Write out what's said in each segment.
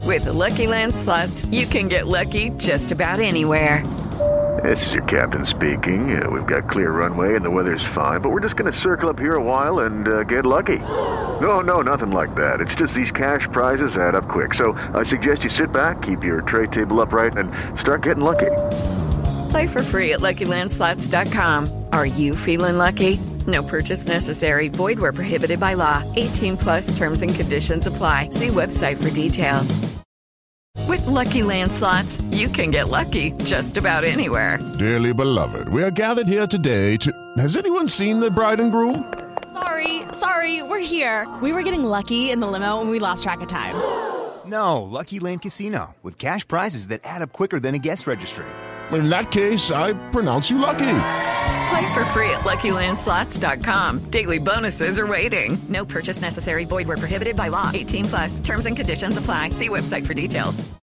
With the Lucky Land Slots, you can get lucky just about anywhere. This is your captain speaking. We've got clear runway and the weather's fine, but we're just going to circle up here a while and get lucky. No, nothing like that. It's just these cash prizes add up quick. So I suggest you sit back, keep your tray table upright, and start getting lucky. Play for free at LuckyLandSlots.com. Are you feeling lucky? No purchase necessary. Void where prohibited by law. 18 plus terms and conditions apply. See website for details. With Lucky Land Slots, you can get lucky just about anywhere. Dearly beloved, we are gathered here today to... Has anyone seen the bride and groom? Sorry, we're here. We were getting lucky in the limo and we lost track of time. No, Lucky Land Casino, with cash prizes that add up quicker than a guest registry. In that case, I pronounce you lucky. Play for free at LuckyLandSlots.com. Daily bonuses are waiting. No purchase necessary. Void where prohibited by law. 18 plus. Terms and conditions apply. See website for details.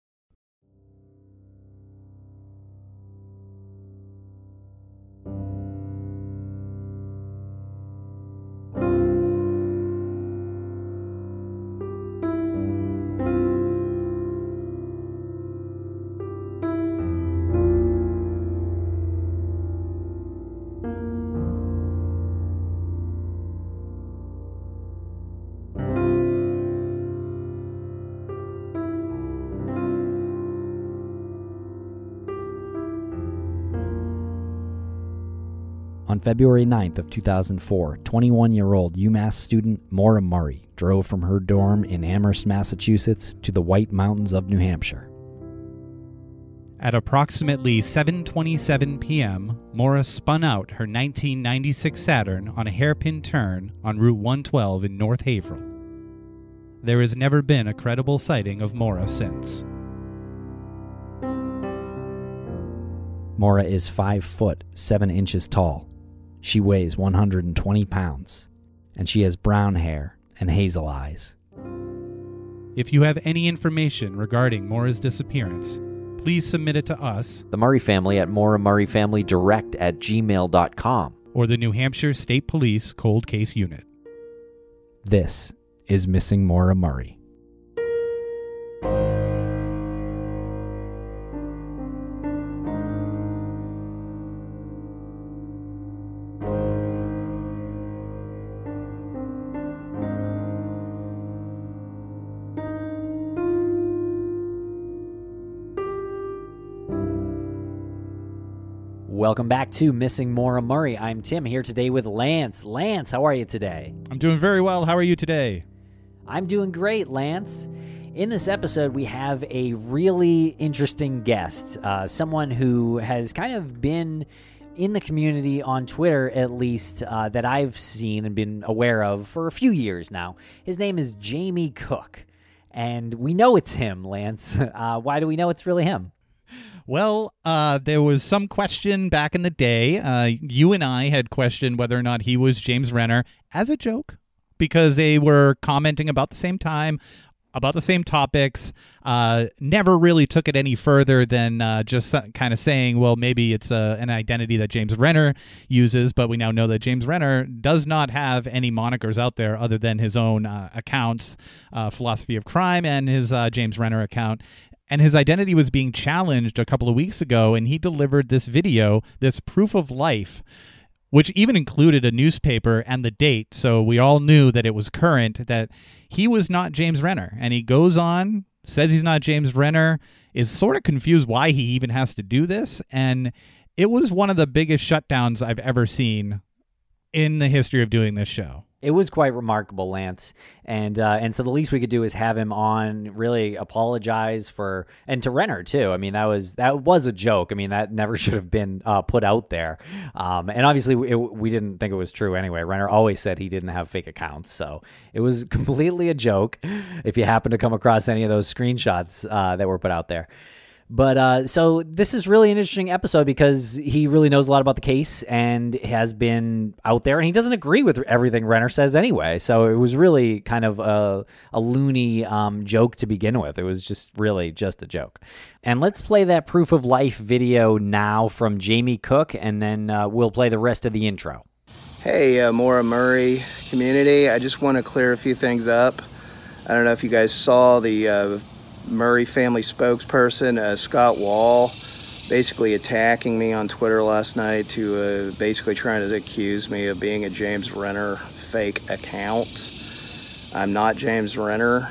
On February 9th of 2004, 21-year-old UMass student Maura Murray drove from her dorm in Amherst, Massachusetts to the White Mountains of New Hampshire. At approximately 7:27 p.m., Maura spun out her 1996 Saturn on a hairpin turn on Route 112 in North Haverhill. There has never been a credible sighting of Maura since. Maura is 5 foot 7 inches tall. She weighs 120 pounds, and she has brown hair and hazel eyes. If you have any information regarding Maura's disappearance, please submit it to us, The Murray Family, at MauraMurrayFamilyDirect@gmail.com. or the New Hampshire State Police Cold Case Unit. This is Missing Maura Murray. Welcome back to Missing Maura Murray. I'm Tim, here today with Lance. Lance, how are you today? I'm doing very well. How are you today? I'm doing great, Lance. In this episode, we have a really interesting guest, someone who has kind of been in the community on Twitter, at least, that I've seen and been aware of for a few years now. His name is Jamie Cook, and we know it's him, Lance. Why do we know it's really him? Well, there was some question back in the day. You and I had questioned whether or not he was James Renner as a joke, because they were commenting about the same time, about the same topics, never really took it any further than just kind of saying, well, maybe it's an identity that James Renner uses, but we now know that James Renner does not have any monikers out there other than his own accounts, Philosophy of Crime and his James Renner account. And his identity was being challenged a couple of weeks ago, and he delivered this video, this proof of life, which even included a newspaper and the date, so we all knew that it was current, that he was not James Renner. And he goes on, says he's not James Renner, is sort of confused why he even has to do this, and it was one of the biggest shutdowns I've ever seen in the history of doing this show. It was quite remarkable, Lance, and so the least we could do is have him on, really apologize for, and to Renner too. I mean, that was a joke. I mean, that never should have been put out there, and obviously we didn't think it was true anyway. Renner always said he didn't have fake accounts, so it was completely a joke. If you happen to come across any of those screenshots that were put out there. But so this is really an interesting episode because he really knows a lot about the case and has been out there, and he doesn't agree with everything Renner says anyway. So it was really kind of a loony joke to begin with. It was just really just a joke. And let's play that proof of life video now from Jamie Cook, and then we'll play the rest of the intro. Hey, Maura Murray community. I just want to clear a few things up. I don't know if you guys saw the Murray family spokesperson, Scott Wall, basically attacking me on Twitter last night to basically trying to accuse me of being a James Renner fake account. I'm not James Renner.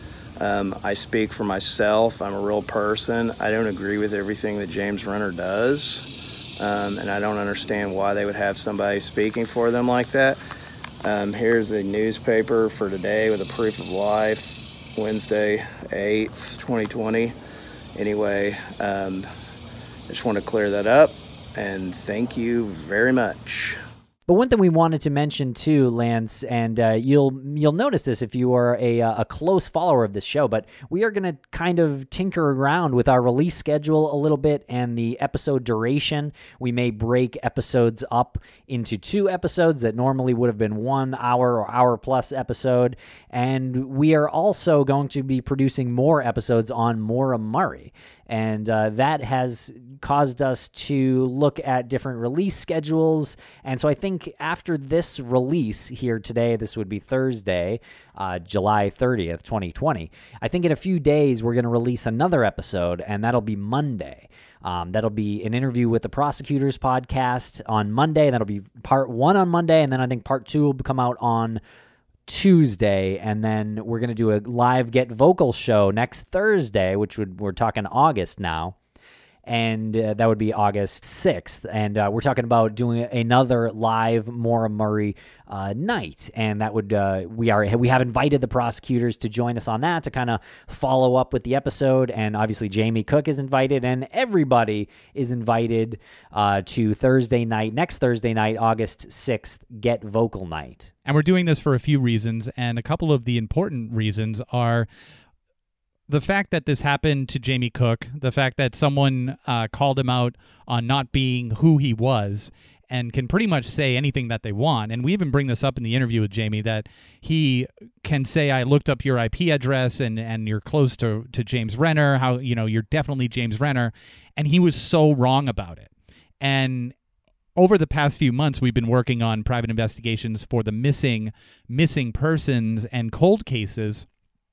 I speak for myself. I'm a real person. I don't agree with everything that James Renner does, and I don't understand why they would have somebody speaking for them like that. Here's a newspaper for today with a proof of life, Wednesday, 8th, 2020. Anyway, I just want to clear that up, and thank you very much. But one thing we wanted to mention too, Lance, and you'll notice this if you are a close follower of this show, but we are going to kind of tinker around with our release schedule a little bit and the episode duration. We may break episodes up into 2 episodes that normally would have been 1 hour or hour plus episode, and we are also going to be producing more episodes on Maura Murray. And that has caused us to look at different release schedules. And so I think after this release here today, this would be Thursday, July 30th, 2020, I think in a few days we're going to release another episode, and that'll be Monday. That'll be an interview with the Prosecutors podcast on Monday. That'll be part 1 on Monday, and then I think part 2 will come out on Tuesday, and then we're going to do a live Get Vocal show next Thursday, we're talking August now, and that would be August 6th, and we're talking about doing another live Maura Murray night, and that would we have invited the prosecutors to join us on that to kind of follow up with the episode, and obviously Jamie Cook is invited, and everybody is invited to next Thursday night, August 6th, Get Vocal night. And we're doing this for a few reasons, and a couple of the important reasons are the fact that this happened to Jamie Cook, the fact that someone called him out on not being who he was and can pretty much say anything that they want. And we even bring this up in the interview with Jamie, that he can say, I looked up your IP address and you're close to James Renner, how, you're definitely James Renner. And he was so wrong about it. And over the past few months, we've been working on private investigations for the missing persons and cold cases.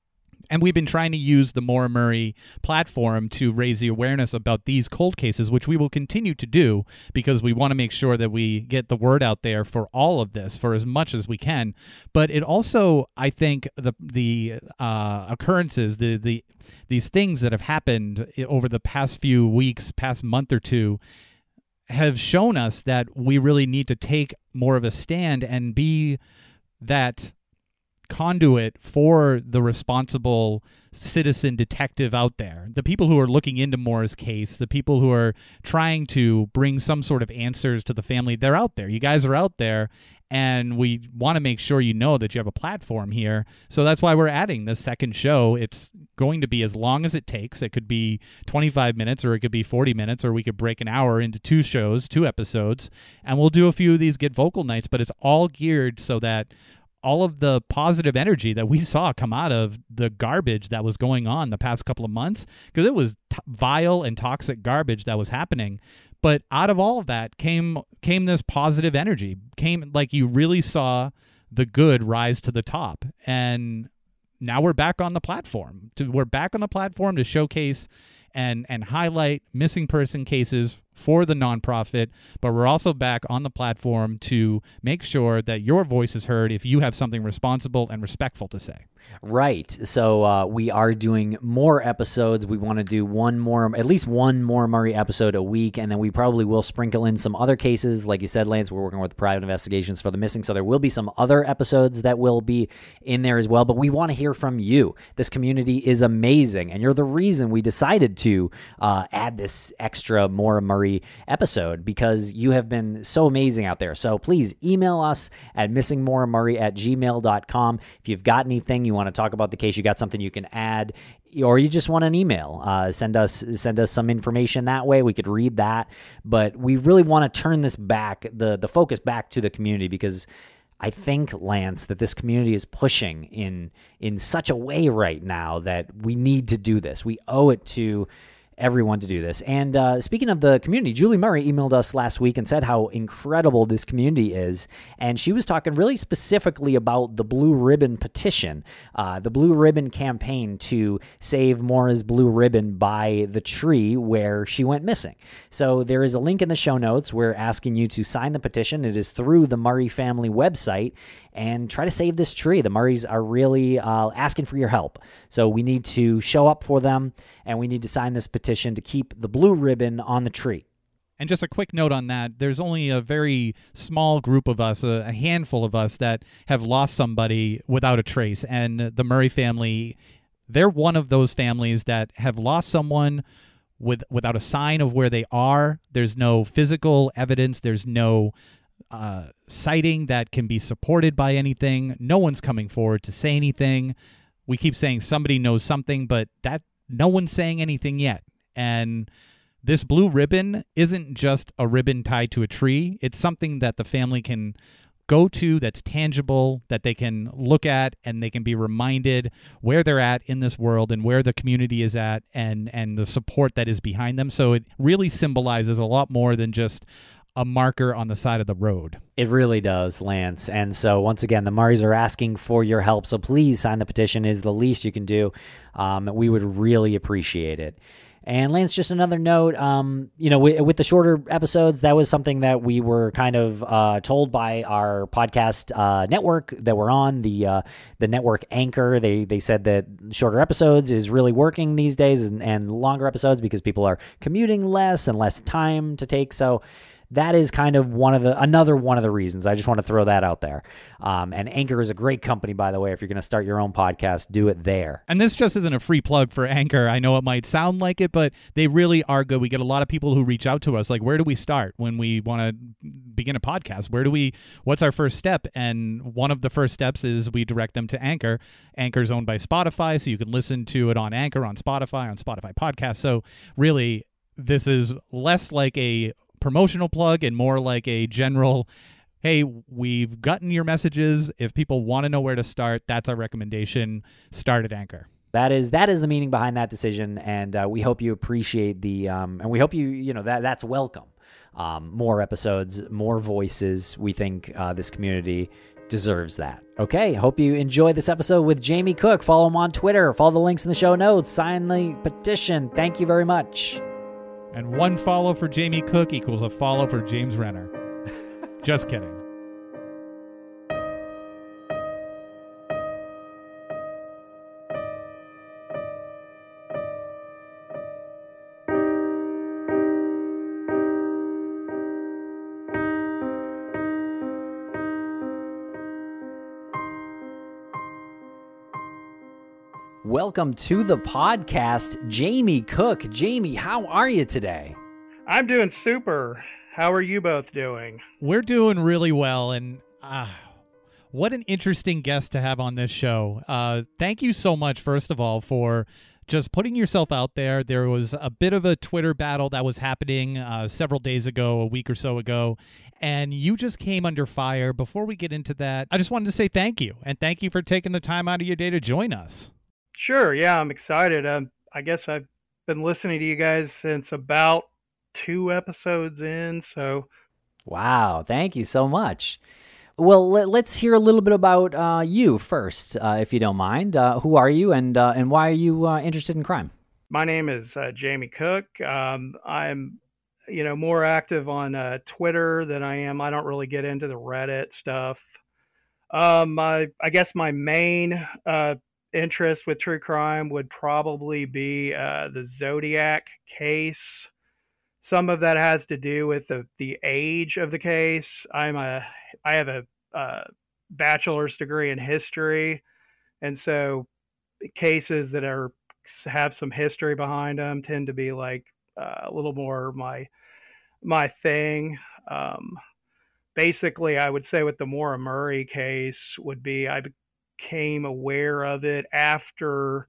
And we've been trying to use the Maura Murray platform to raise the awareness about these cold cases, which we will continue to do because we want to make sure that we get the word out there for all of this, for as much as we can. But it also, I think, the occurrences, these things that have happened over the past few weeks, past month or two, have shown us that we really need to take more of a stand and be that conduit for the responsible citizen detective out there, the people who are looking into Maura's case, the people who are trying to bring some sort of answers to the family. They're out there. You guys are out there, and we want to make sure you know that you have a platform here. So that's why we're adding this second show. It's going to be as long as it takes. It could be 25 minutes, or it could be 40 minutes, or we could break an hour into 2 episodes, and we'll do a few of these Get Vocal nights, but it's all geared so that all of the positive energy that we saw come out of the garbage that was going on the past couple of months, because it was vile and toxic garbage that was happening. But out of all of that came this positive energy, came like you really saw the good rise to the top. And now we're back on the platform. We're back on the platform to showcase and highlight missing person cases for the nonprofit, but we're also back on the platform to make sure that your voice is heard if you have something responsible and respectful to say. Right. So we are doing more episodes. We want to do at least one Maura Murray episode a week, and then we probably will sprinkle in some other cases. Like you said, Lance, we're working with private investigations for the missing, so there will be some other episodes that will be in there as well, but we want to hear from you. This community is amazing, and you're the reason we decided to add this extra Maura Murray episode, because you have been so amazing out there. So please email us at missingmauramurray@gmail.com. If you've got anything you want to talk about the case, you got something you can add, or you just want an email, send us some information that way. We could read that. But we really want to turn this back, the focus back to the community, because I think, Lance, that this community is pushing in such a way right now that we need to do this. We owe it to everyone to do this. And speaking of the community, Julie Murray emailed us last week and said how incredible this community is. And she was talking really specifically about the Blue Ribbon petition, the Blue Ribbon campaign to save Maura's blue ribbon by the tree where she went missing. So there is a link in the show notes. We're asking you to sign the petition. It is through the Murray family website, and try to save this tree. The Murrays are really asking for your help. So we need to show up for them, and we need to sign this petition to keep the blue ribbon on the tree. And just a quick note on that, there's only a very small group of us, a handful of us, that have lost somebody without a trace. And the Murray family, they're one of those families that have lost someone without a sign of where they are. There's no physical evidence. There's no sighting that can be supported by anything. No one's coming forward to say anything. We keep saying somebody knows something, but that no one's saying anything yet. And this blue ribbon isn't just a ribbon tied to a tree. It's something that the family can go to, that's tangible, that they can look at, and they can be reminded where they're at in this world and where the community is at, and the support that is behind them. So it really symbolizes a lot more than just a marker on the side of the road. It really does, Lance. And so once again, the Murrays are asking for your help. So please sign the petition. Is the least you can do. We would really appreciate it. And Lance, just another note, with the shorter episodes, that was something that we were kind of told by our podcast network that we're on, the network Anchor. They said that shorter episodes is really working these days, and longer episodes because people are commuting less and less time to take. So that is kind of another one of the reasons. I just want to throw that out there. And Anchor is a great company, by the way. If you're going to start your own podcast, do it there. And this just isn't a free plug for Anchor. I know it might sound like it, but they really are good. We get a lot of people who reach out to us, like, where do we start when we want to begin a podcast? What's our first step? And one of the first steps is we direct them to Anchor. Anchor's owned by Spotify, so you can listen to it on Anchor, on Spotify Podcasts. So really, this is less like a promotional plug and more like a general, hey, we've gotten your messages. If people want to know where to start, that's our recommendation. Start at Anchor. That is the meaning behind that decision, and we hope you appreciate and we hope that's welcome. More episodes, more voices. We think this community deserves that. Okay, hope you enjoy this episode with Jamie Cook. Follow him on Twitter. Follow the links in the show notes. Sign the petition. Thank you very much. And one follow for Jamie Cook equals a follow for James Renner. Just kidding. Welcome to the podcast, Jamie Cook. Jamie, how are you today? I'm doing super. How are you both doing? We're doing really well, and what an interesting guest to have on this show. Thank you so much, first of all, for just putting yourself out there. There was a bit of a Twitter battle that was happening several days ago, a week or so ago, and you just came under fire. Before we get into that, I just wanted to say thank you, and thank you for taking the time out of your day to join us. Sure, yeah, I'm excited. I guess I've been listening to you guys since about 2 episodes in, so... Wow, thank you so much. Well, let's hear a little bit about you first, if you don't mind. Who are you, and why are you interested in crime? My name is Jamie Cook. I'm, more active on Twitter than I am. I don't really get into the Reddit stuff. I guess my main interest with true crime would probably be the Zodiac case. Some of that has to do with the age of the case. I have a bachelor's degree in history, and so cases that have some history behind them tend to be like a little more my thing. Basically, I would say with the Maura Murray case would be I became aware of it after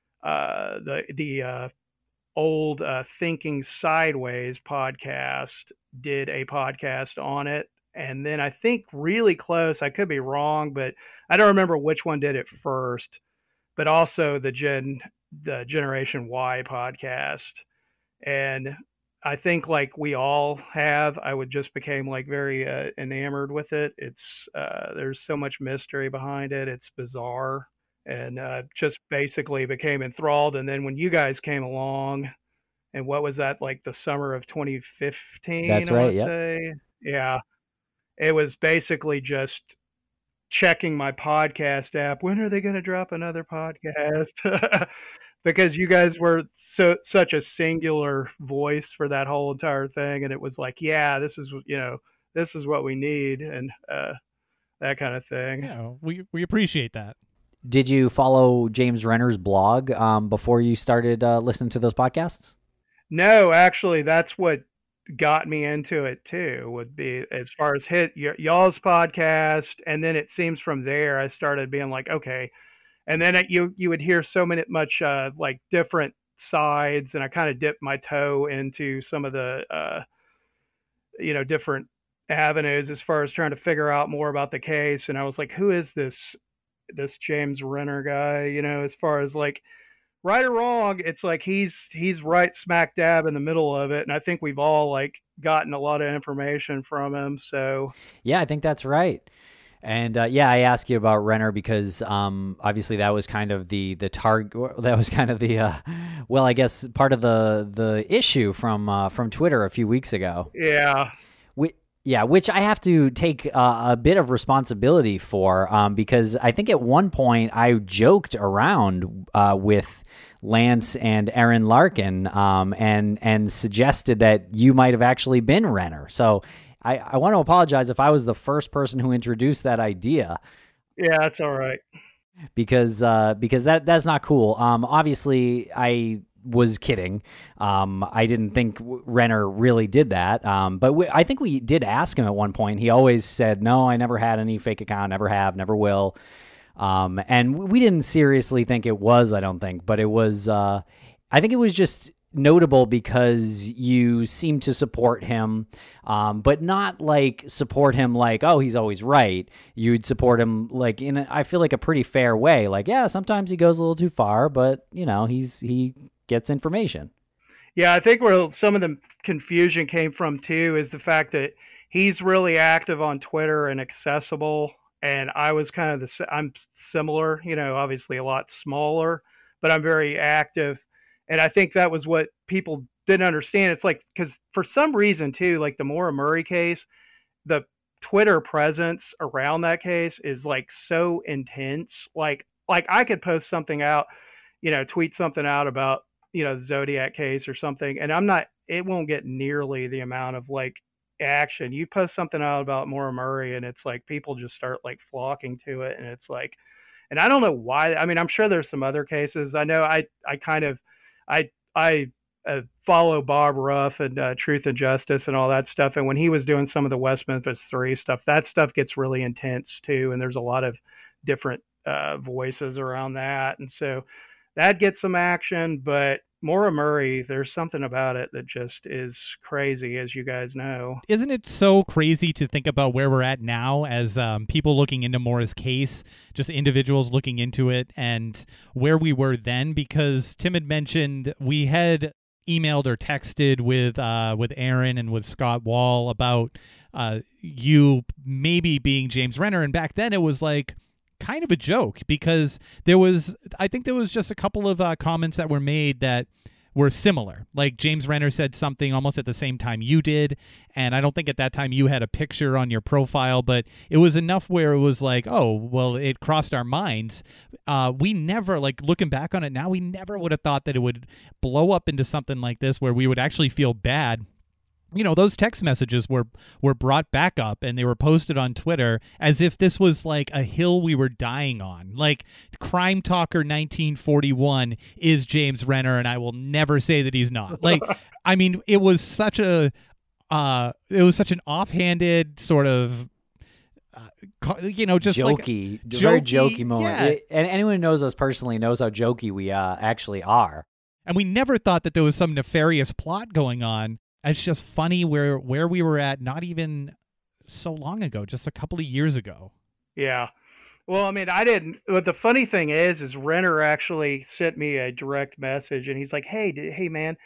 the old Thinking Sideways podcast did a podcast on it. And then I think really close, I could be wrong, but I don't remember which one did it first, but also the Generation Y podcast And I think like we all have, I would just became like very enamored with it. It's there's so much mystery behind it. It's bizarre, and just basically became enthralled. And then when you guys came along, and what was that, like the summer of 2015? That's I want right. to Yep. say, yeah, it was basically just checking my podcast app. When are they going to drop another podcast? Because you guys were such a singular voice for that whole entire thing, and it was like, yeah, this is what we need, and that kind of thing. Yeah, we appreciate that. Did you follow James Renner's blog before you started listening to those podcasts? No, actually, that's what got me into it too. Would be as far as y'all's podcast, and then it seems from there I started being like, okay. And then you would hear so much like different sides, and I kind of dipped my toe into some of the different avenues as far as trying to figure out more about the case. And I was like, who is this James Renner guy? As far as like right or wrong, it's like he's right smack dab in the middle of it, and I think we've all like gotten a lot of information from him. So yeah, I think that's right. And yeah, I asked you about Renner because obviously that was kind of the target. That was kind of the well, I guess part of the issue from Twitter a few weeks ago. Yeah. Which I have to take a bit of responsibility for because I think at one point I joked around with Lance and Aaron Larkin and suggested that you might have actually been Renner. So I want to apologize if I was the first person who introduced that idea. Yeah, that's all right. Because that's not cool. Obviously, I was kidding. I didn't think Renner really did that. But I think we did ask him at one point. He always said, no, I never had any fake account, never have, never will. And we didn't seriously think it was, I don't think. But it was, I think it was just notable because you seem to support him, but not like support him like, oh, he's always right. You'd support him like I feel like a pretty fair way. Like, yeah, sometimes he goes a little too far, but he gets information. Yeah, I think where some of the confusion came from too is the fact that he's really active on Twitter and accessible, and I was kind of I'm similar, obviously a lot smaller, but I'm very active. And I think that was what people didn't understand. It's like, because for some reason too, like the Maura Murray case, the Twitter presence around that case is like so intense. Like I could post something out, tweet something out about, the Zodiac case or something, and it won't get nearly the amount of like action. You post something out about Maura Murray and it's like people just start like flocking to it. And it's like, and I don't know why. I mean, I'm sure there's some other cases. I know I follow Bob Ruff and Truth and Justice and all that stuff. And when he was doing some of the West Memphis 3 stuff, that stuff gets really intense too. And there's a lot of different voices around that. And so that gets some action. But Maura Murray, there's something about it that just is crazy, as you guys know. Isn't it so crazy to think about where we're at now as people looking into Maura's case, just individuals looking into it, and where we were then? Because Tim had mentioned we had emailed or texted with Aaron and with Scott Wall about you maybe being James Renner, and back then it was like kind of a joke because I think there was just a couple of comments that were made that were similar. Like James Renner said something almost at the same time you did, and I don't think at that time you had a picture on your profile, but it was enough where it was like, oh, well, it crossed our minds. We never, like looking back on it now, we never would have thought that it would blow up into something like this where we would actually feel bad. Those text messages were brought back up and they were posted on Twitter as if this was like a hill we were dying on. Like Crime Talker 1941 is James Renner, and I will never say that he's not. Like, I mean, it was such an offhanded sort of just jokey, like very jokey moment. Yeah. And anyone who knows us personally knows how jokey we actually are. And we never thought that there was some nefarious plot going on. It's just funny where we were at not even so long ago, just a couple of years ago. Yeah. Well, I mean, I didn't. But the funny thing is Renner actually sent me a direct message, and he's like, "Hey, man,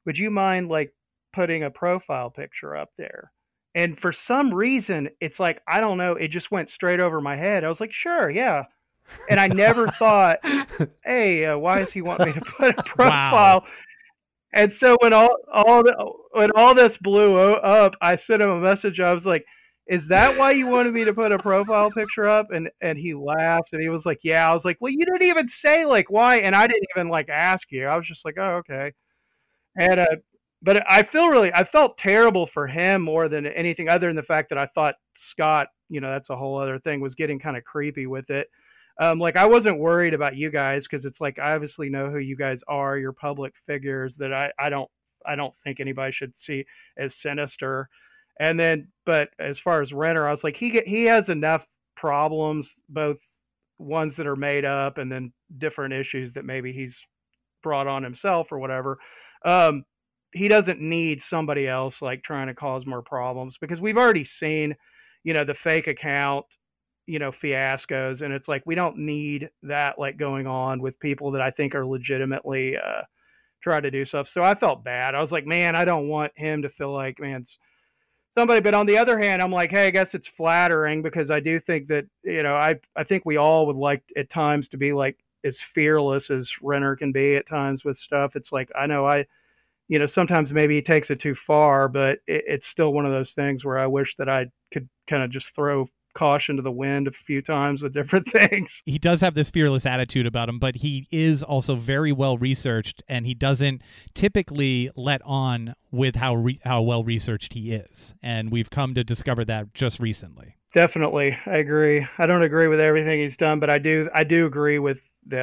would you mind like putting a profile picture up there? And for some reason, it's like, I don't know, it just went straight over my head. I was like, sure, yeah. And I never thought, hey, why does he want me to put a profile? Wow. And so when when all this blew up, I sent him a message. I was like, "Is that why you wanted me to put a profile picture up?" And he laughed and he was like, "Yeah." I was like, "Well, you didn't even say like why," and I didn't even like ask you. I was just like, "Oh, okay." And but I felt terrible for him more than anything, other than the fact that I thought Scott, that's a whole other thing, was getting kind of creepy with it. Like I wasn't worried about you guys because it's like I obviously know who you guys are. You're public figures that I don't think anybody should see as sinister. And then, but as far as Renner, I was like he has enough problems, both ones that are made up and then different issues that maybe he's brought on himself or whatever. Um, he doesn't need somebody else like trying to cause more problems because we've already seen, the fake account, fiascos, and it's like we don't need that like going on with people that I think are legitimately trying to do stuff. So I felt bad. I was like, man, I don't want him to feel like, man, somebody. But on the other hand, I'm like, hey, I guess it's flattering because I do think that, I think we all would like at times to be like as fearless as Renner can be at times with stuff. It's like, I know sometimes maybe he takes it too far, but it's still one of those things where I wish that I could kind of just throw caution to the wind a few times with different things. He does have this fearless attitude about him, but he is also very well researched, and he doesn't typically let on with how well researched he is. And we've come to discover that just recently. Definitely, I agree. I don't agree with everything he's done, but I do agree with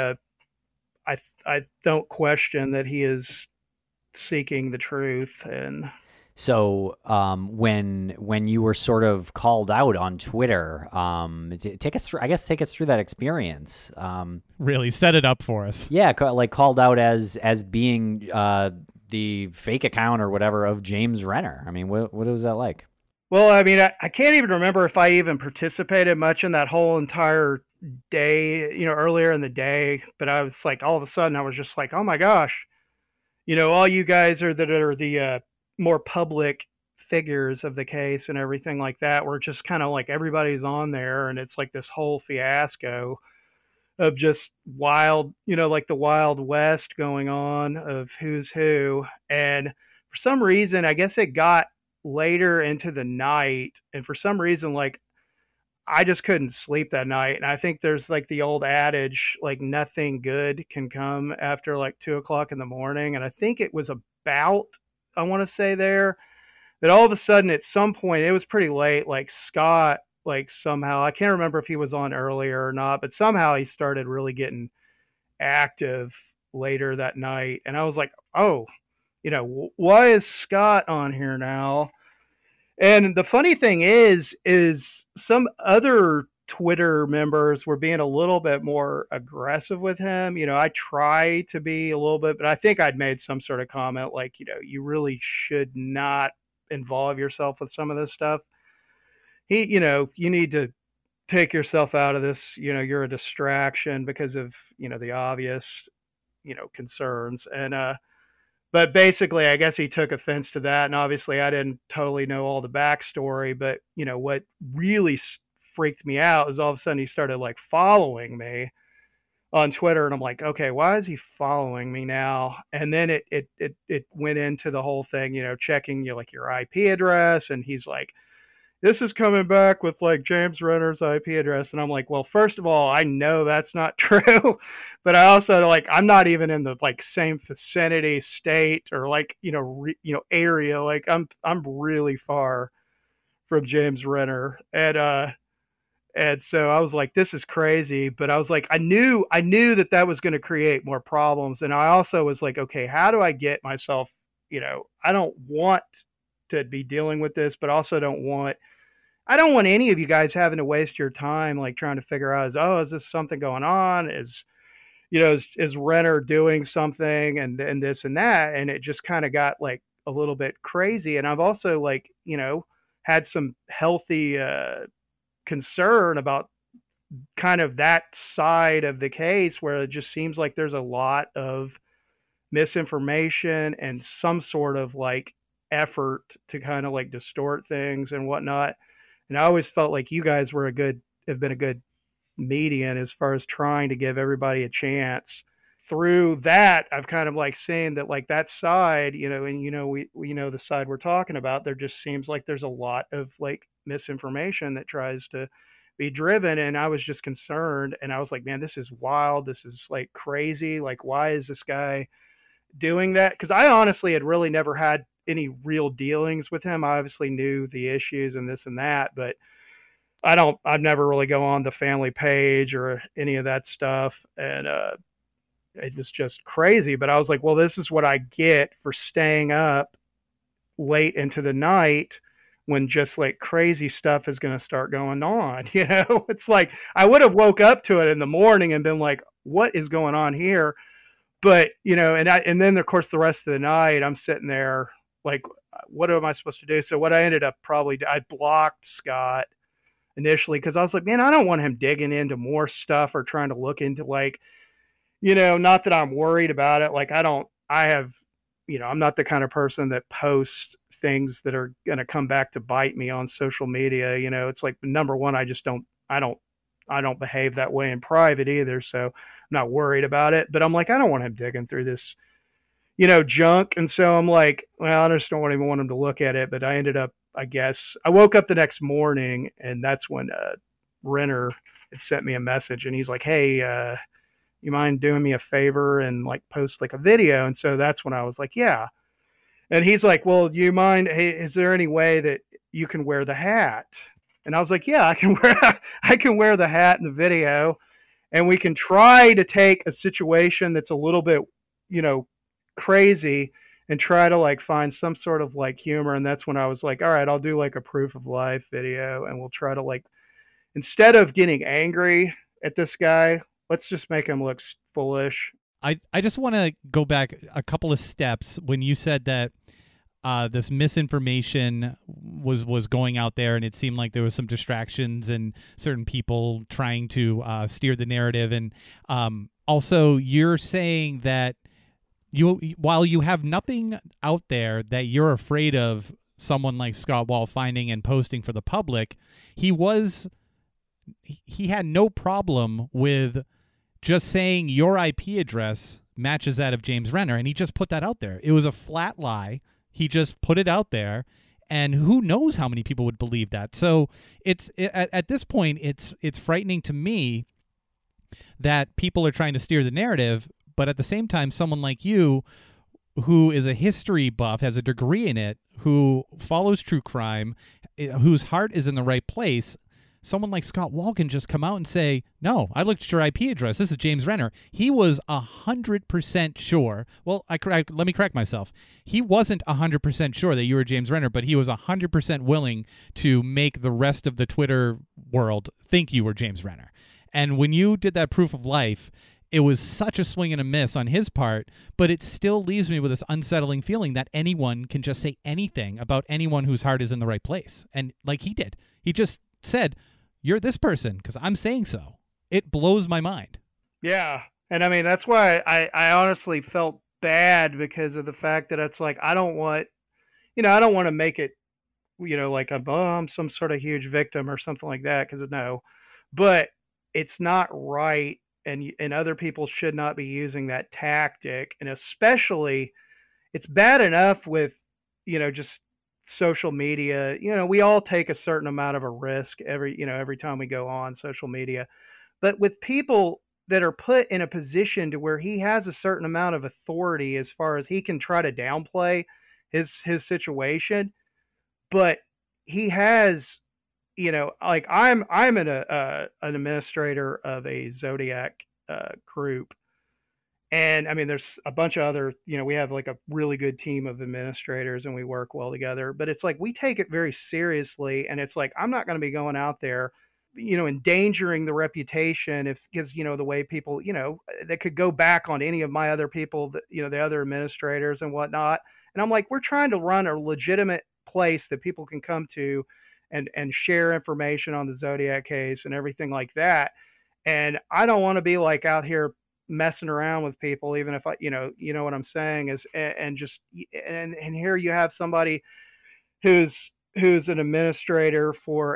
I don't question that he is seeking the truth. And so when you were sort of called out on Twitter, take us through that experience. Really set it up for us. Yeah, like called out as being the fake account or whatever of James Renner. I mean, what was that like? Well, I mean, I can't even remember if I even participated much in that whole entire day, earlier in the day. But I was like, all of a sudden, I was just like, oh my gosh, all you guys that are the more public figures of the case and everything like that. We're just kind of like everybody's on there, and it's like this whole fiasco of just wild, like the Wild West going on of who's who. And for some reason, I guess it got later into the night, and for some reason, like I just couldn't sleep that night. And I think there's like the old adage, like nothing good can come after like 2:00 in the morning. And I think it was about, I want to say there, that all of a sudden at some point, it was pretty late, like Scott, like somehow, I can't remember if he was on earlier or not, but somehow he started really getting active later that night. And I was like, oh, why is Scott on here now? And the funny thing is some other Twitter members were being a little bit more aggressive with him. I try to be a little bit, but I think I'd made some sort of comment like, you really should not involve yourself with some of this stuff. You need to take yourself out of this. You're a distraction because of, the obvious, concerns. And, but basically, I guess he took offense to that. And obviously, I didn't totally know all the backstory. But, what really freaked me out is all of a sudden he started like following me on Twitter. And I'm like, okay, why is he following me now? And then it went into the whole thing, checking like your IP address. And he's like, this is coming back with like James Renner's IP address. And I'm like, well, first of all, I know that's not true, but I also like, I'm not even in the like same vicinity, state, or like, area. Like I'm really far from James Renner. And so I was like, this is crazy. But I was like, I knew that was going to create more problems. And I also was like, okay, how do I get myself, I don't want to be dealing with this, but also I don't want any of you guys having to waste your time like trying to figure out is this something going on? Is Renner doing something and this and that? And it just kind of got like a little bit crazy. And I've also like, had some healthy concern about kind of that side of the case where it just seems like there's a lot of misinformation and some sort of like effort to kind of like distort things and whatnot. And I always felt like you guys have been a good median as far as trying to give everybody a chance. Through that, I've kind of like seen that like that side, and we know the side we're talking about, there just seems like there's a lot of like misinformation that tries to be driven. And I was just concerned, and I was like, man, this is wild. This is like crazy. Like, why is this guy doing that? Because I honestly had really never had any real dealings with him. I obviously knew the issues and this and that, but I've never really go on the family page or any of that stuff. And it was just crazy. But I was like, well, this is what I get for staying up late into the night when just like crazy stuff is going to start going on. It's like I would have woke up to it in the morning and been like, what is going on here? But, and then of course the rest of the night I'm sitting there like, what am I supposed to do? So what I ended up I blocked Scott initially because I was like, man, I don't want him digging into more stuff or trying to look into like, not that I'm worried about it. Like I'm not the kind of person that posts things that are going to come back to bite me on social media. It's like, number one, I don't behave that way in private either. So I'm not worried about it, but I'm like, I don't want him digging through this, junk. And so I'm like, well, I just don't even want him to look at it. But I ended up, I guess I woke up the next morning and that's when Renner had sent me a message and he's like, hey, you mind doing me a favor and like post like a video? And so that's when I was like, yeah. And he's like, well, do you mind? Hey, is there any way that you can wear the hat? And I was like, yeah, I can wear the hat in the video, and we can try to take a situation that's a little bit, crazy and try to like find some sort of like humor. And that's when I was like, all right, I'll do like a proof of life video, and we'll try to like, instead of getting angry at this guy, let's just make him look foolish. I just want to go back a couple of steps when you said that this misinformation was going out there, and it seemed like there was some distractions and certain people trying to steer the narrative. And also, you're saying that while you have nothing out there that you're afraid of someone like Scott Wall finding and posting for the public, he had no problem with just saying your IP address matches that of James Renner, and he just put that out there. It was a flat lie. He just put it out there, and who knows how many people would believe that. So at this point, it's frightening to me that people are trying to steer the narrative, but at the same time, someone like you, who is a history buff, has a degree in it, who follows true crime, whose heart is in the right place, someone like Scott Wall can just come out and say, no, I looked at your IP address. This is James Renner. He was 100% sure. Well, let me correct myself. He wasn't 100% sure that you were James Renner, but he was 100% willing to make the rest of the Twitter world think you were James Renner. And when you did that proof of life, it was such a swing and a miss on his part, but it still leaves me with this unsettling feeling that anyone can just say anything about anyone whose heart is in the right place. And like he did, he just said, you're this person because I'm saying so. It blows my mind. Yeah. And I mean, that's why I honestly felt bad, because of the fact that it's like, I don't want to make it, like I'm some sort of huge victim or something like that. Cause no, but it's not right. And other people should not be using that tactic. And especially it's bad enough with, just social media. We all take a certain amount of a risk every time we go on social media, but with people that are put in a position to where he has a certain amount of authority as far as he can try to downplay his situation, but he has, like I'm an administrator of a Zodiac group. And I mean, there's a bunch of other, we have like a really good team of administrators and we work well together, but it's like, we take it very seriously. And it's like, I'm not going to be going out there, endangering the reputation because the way people, that could go back on any of my other people that, the other administrators and whatnot. And I'm like, we're trying to run a legitimate place that people can come to and share information on the Zodiac case and everything like that. And I don't want to be like out here, messing around with people, even if you know what I'm saying is, and here you have somebody who's an administrator for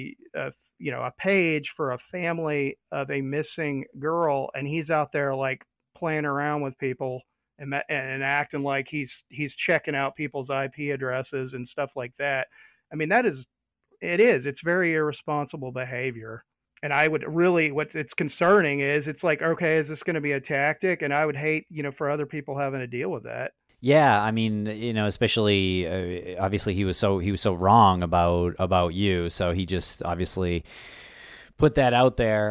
a page for a family of a missing girl, and he's out there like playing around with people and acting like he's checking out people's IP addresses and stuff like that. I mean, it's very irresponsible behavior. And I would really, what it's concerning is, it's like, okay, is this going to be a tactic? And I would hate, for other people having to deal with that. Yeah, I mean, especially obviously he was so wrong about you, so he just obviously put that out there.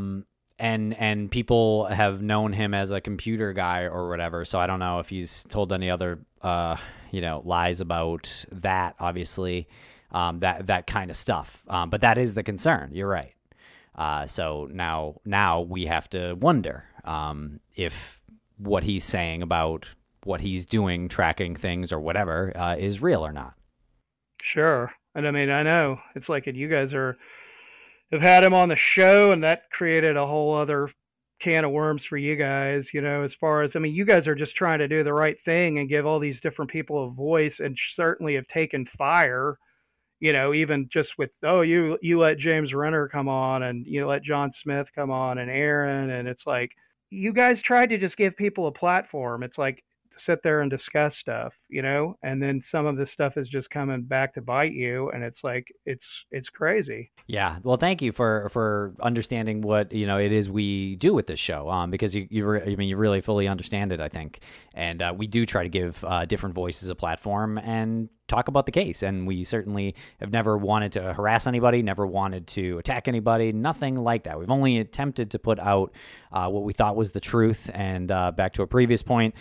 And people have known him as a computer guy or whatever, so I don't know if he's told any other lies about that. Obviously, that kind of stuff. But that is the concern. You're right. So now we have to wonder if what he's saying about what he's doing, tracking things or whatever, is real or not. Sure. And I mean, I know it's like, and you guys have had him on the show, and that created a whole other can of worms for you guys, as far as, I mean, you guys are just trying to do the right thing and give all these different people a voice, and certainly have taken fire, even just with, you let James Renner come on, and you let John Smith come on, and Aaron, and it's like, you guys tried to just give people a platform. It's like, to sit there and discuss stuff, and then some of this stuff is just coming back to bite you, and it's like, it's crazy. Yeah. Well, thank you for understanding what, it is we do with this show, because you really fully understand it, I think. And we do try to give different voices a platform and talk about the case. And we certainly have never wanted to harass anybody, never wanted to attack anybody, nothing like that. We've only attempted to put out what we thought was the truth. And back to a previous point,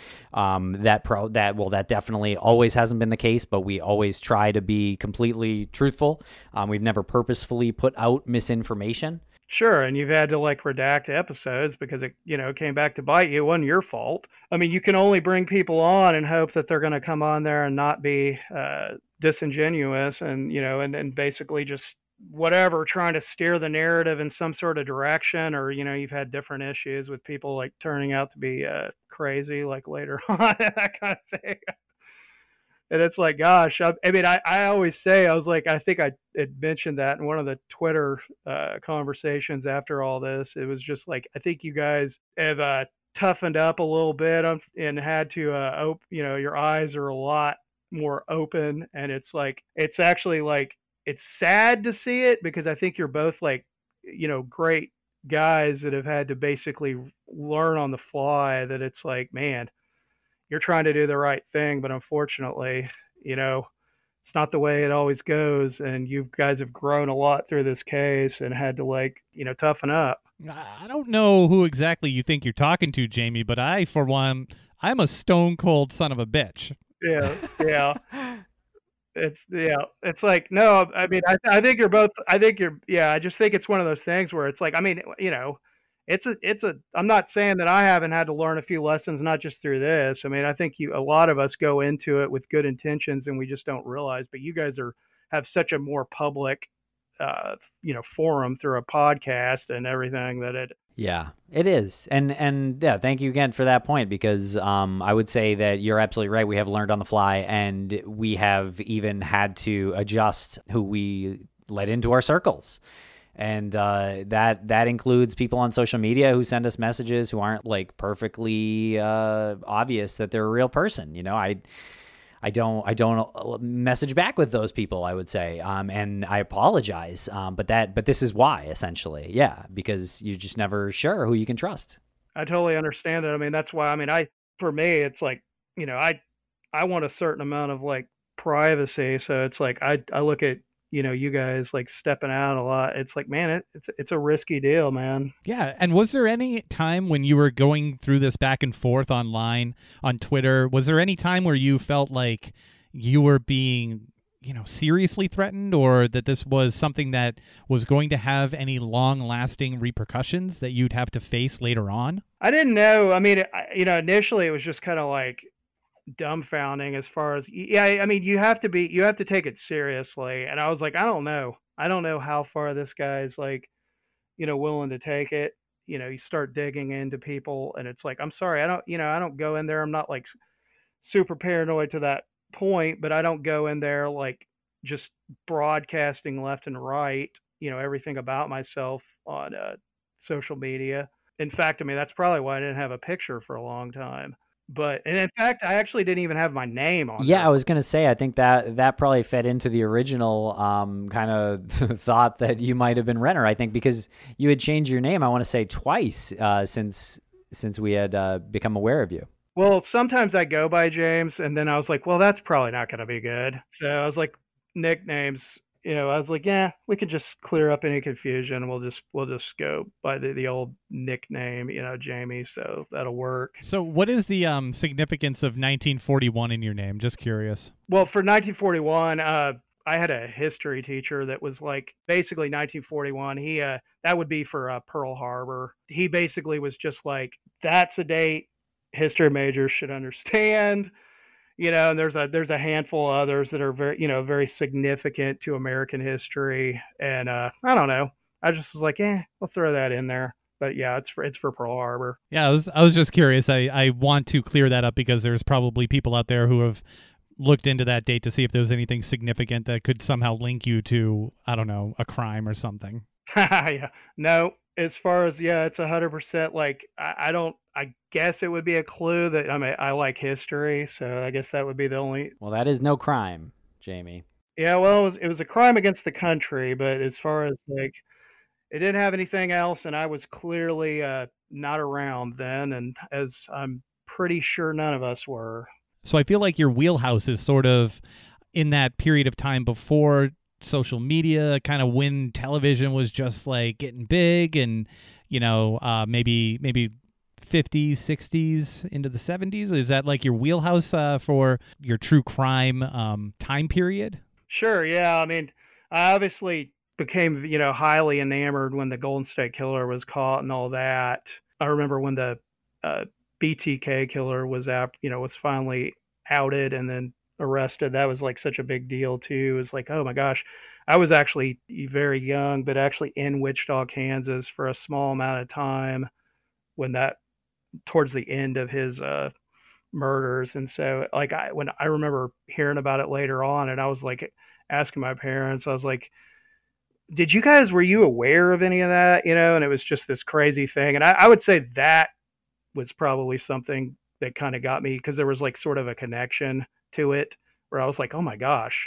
that definitely always hasn't been the case, but we always try to be completely truthful. We've never purposefully put out misinformation. Sure, and you've had to like redact episodes because it came back to bite you. It wasn't your fault. I mean, you can only bring people on and hope that they're going to come on there and not be disingenuous, and and basically just whatever, trying to steer the narrative in some sort of direction. Or you've had different issues with people like turning out to be crazy, like later on, that kind of thing. And it's like, gosh, I always say, I was like, I think I had mentioned that in one of the Twitter conversations after all this. It was just like, I think you guys have toughened up a little bit and had to, your eyes are a lot more open. And it's like, it's actually like, it's sad to see it, because I think you're both like, great guys that have had to basically learn on the fly that it's like, man, you're trying to do the right thing, but unfortunately, it's not the way it always goes. And you guys have grown a lot through this case and had to toughen up. I don't know who exactly you think you're talking to, Jamie, but I, for one, I'm a stone cold son of a bitch. Yeah. It's like, no, I mean, I think you're both, I just think it's one of those things where it's like, I mean, I'm not saying that I haven't had to learn a few lessons, not just through this. I mean, I think a lot of us go into it with good intentions and we just don't realize, but you guys have such a more public, forum through a podcast and everything that it. Yeah, it is. And yeah, thank you again for that point, because I would say that you're absolutely right. We have learned on the fly, and we have even had to adjust who we let into our circles. And that includes people on social media who send us messages who aren't like perfectly obvious that they're a real person. I don't message back with those people, I would say, and I apologize. But this is why, essentially, yeah, because you're just never sure who you can trust. I totally understand it. I mean, that's why. I mean, for me, it's like, I want a certain amount of like privacy, so it's like I look at you guys like stepping out a lot. It's like, man, it's a risky deal, man. Yeah. And was there any time when you were going through this back and forth online on Twitter, was there any time where you felt like you were being, seriously threatened, or that this was something that was going to have any long-lasting repercussions that you'd have to face later on? I didn't know. I mean, initially it was just kind of like dumbfounding as far as, I mean, you have to take it seriously. And I was like, I don't know how far this guy's like, willing to take it. you start digging into people, and it's like, I'm sorry, I don't go in there. I'm not like super paranoid to that point, but I don't go in there like just broadcasting left and right, everything about myself on social media. In fact, I mean, that's probably why I didn't have a picture for a long time. And in fact, I actually didn't even have my name on Yeah, there. I was going to say, I think that probably fed into the original kind of thought that you might have been Renner, I think, because you had changed your name, I want to say twice since we had become aware of you. Well, sometimes I go by James, and then I was like, well, that's probably not going to be good. So I was like, nicknames, I was like, yeah, we could just clear up any confusion. We'll just go by the old nickname, Jamie. So that'll work. So what is the significance of 1941 in your name? Just curious. Well, for 1941, I had a history teacher that was like basically 1941. He that would be for Pearl Harbor. He basically was just like, that's a date history majors should understand. And there's a handful of others that are very significant to American history. And I don't know. I just was like, we'll throw that in there. But yeah, it's for Pearl Harbor. Yeah, I was just curious. I want to clear that up because there's probably people out there who have looked into that date to see if there's anything significant that could somehow link you to, I don't know, a crime or something. Yeah. No, as far as, it's 100% like, I guess it would be a clue that I like history, so I guess that would be the only. Well, that is no crime, Jamie. Yeah, well, it was a crime against the country, but as far as like, it didn't have anything else, and I was clearly not around then, and as I'm pretty sure none of us were. So I feel like your wheelhouse is sort of in that period of time before social media, kind of when television was just like getting big, and maybe 50s, 60s into the 70s. Is that like your wheelhouse for your true crime time period? Sure, yeah. I mean, I obviously became, highly enamored when the Golden State Killer was caught and all that. I remember when the BTK killer was was finally outed and then arrested. That was like such a big deal too. It was like, oh my gosh. I was actually very young, but actually in Wichita, Kansas for a small amount of time when towards the end of his murders. And so like when I remember hearing about it later on, and I was like asking my parents, I was like, were you aware of any of that? And it was just this crazy thing. And I would say that was probably something that kind of got me, because there was like sort of a connection to it where I was like, oh my gosh,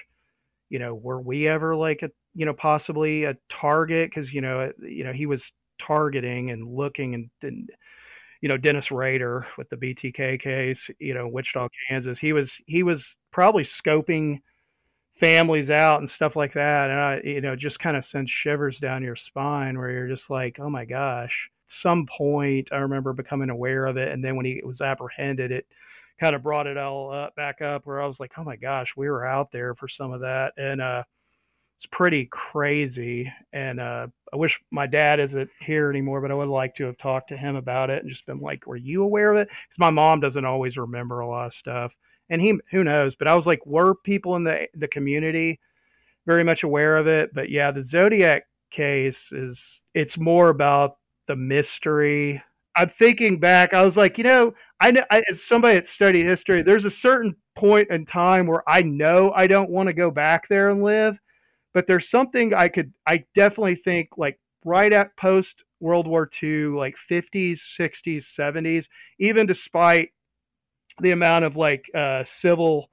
were we ever like possibly a target? Because he was targeting and looking, and Dennis Rader with the BTK case, Wichita, Kansas, he was probably scoping families out and stuff like that. And I just kind of sends shivers down your spine where you're just like, oh my gosh. Some point I remember becoming aware of it, and then when he was apprehended, it kind of brought it all back up where I was like, oh my gosh, we were out there for some of that. And it's pretty crazy. And I wish my dad isn't here anymore, but I would like to have talked to him about it and just been like, were you aware of it? Because my mom doesn't always remember a lot of stuff, and who knows, but I was like, were people in the community very much aware of it? But yeah, the Zodiac case it's more about the mystery. I'm thinking back, I was like, I know, as somebody that studied history, there's a certain point in time where I know I don't want to go back there and live, but there's something I definitely think like right at post World War II, like 50s, 60s, 70s, even despite the amount of like civil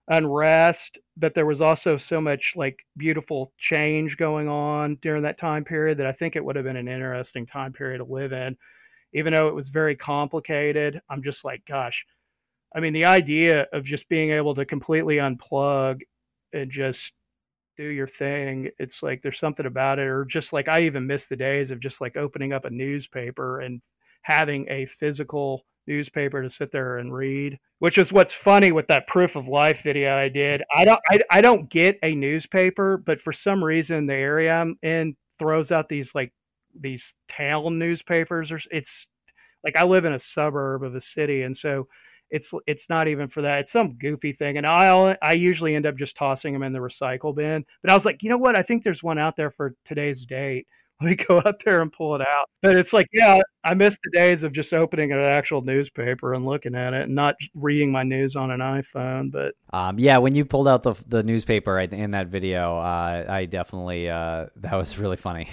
unrest, but there was also so much like beautiful change going on during that time period that I think it would have been an interesting time period to live in, even though it was very complicated. I'm just like, gosh, I mean, the idea of just being able to completely unplug and just do your thing, it's like there's something about it. Or just like I even miss the days of just like opening up a newspaper and having a physical newspaper to sit there and read, which is what's funny with that proof of life video I did. I don't get a newspaper, but for some reason the area I'm in throws out these town newspapers. Or it's like I live in a suburb of a city, and so it's not even for that. It's some goofy thing, and I usually end up just tossing them in the recycle bin. But I was like, you know what? I think there's one out there for today's date. Let me go out there and pull it out. But it's like, yeah, I miss the days of just opening an actual newspaper and looking at it and not reading my news on an iPhone. But yeah, when you pulled out the newspaper in that video, I definitely that was really funny.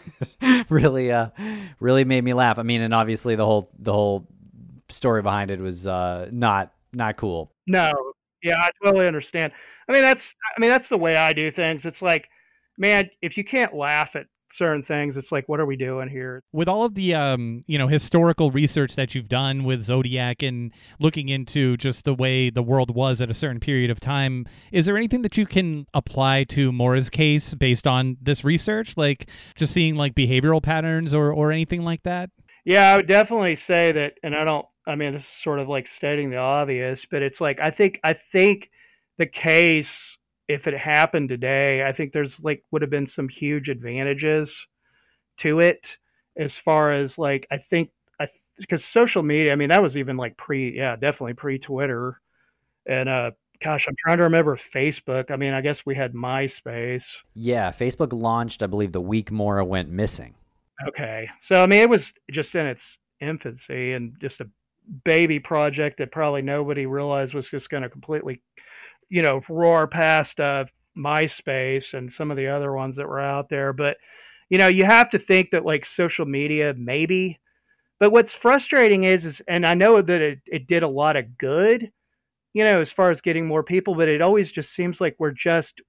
really made me laugh. I mean, and obviously the whole story behind it was not cool. No, yeah, I totally understand. I mean, that's the way I do things. It's like, man, if you can't laugh at certain things, it's like, what are we doing here? With all of the historical research that you've done with Zodiac and looking into just the way the world was at a certain period of time, is there anything that you can apply to Maura's case based on this research, like just seeing like behavioral patterns or anything like that? Yeah, I would definitely say that, and I mean, this is sort of like stating the obvious, but it's like, I think the case, if it happened today, I think there's like would have been some huge advantages to it as far as like, I think because social media, I mean, that was even like definitely pre-Twitter. And gosh, I'm trying to remember Facebook. I mean, I guess we had MySpace. Yeah, Facebook launched, I believe, the week Maura went missing. Okay. So, I mean, it was just in its infancy and just a baby project that probably nobody realized was just going to completely, roar past MySpace and some of the other ones that were out there. But, you have to think that like social media, maybe. But what's frustrating is, and I know that it did a lot of good, as far as getting more people, but it always just seems like we